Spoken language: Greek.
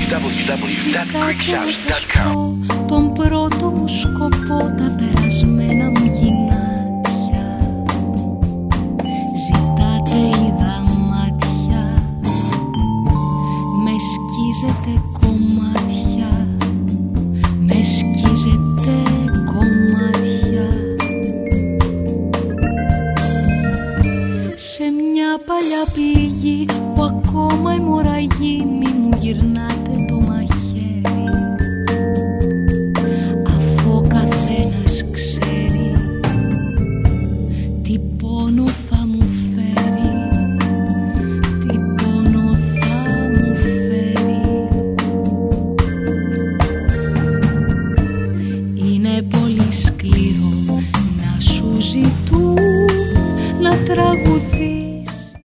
www.greekshops.com. Τον πρώτο μου σκοπό, τα περασμένα μου γυνάτια. Ζητάτε είδα μάτια, με σκίζετε κομμάτια, με σκίζετε κομμάτια. Σε μια παλιά πληγή που ακόμα αιμορραγεί, μη μου γυρνάτε το μαχαίρι, αφού ο καθένας ξέρει τι πόνο θα μου φέρει, τι πόνο θα μου φέρει. Είναι πολύ σκληρό να σου ζητούν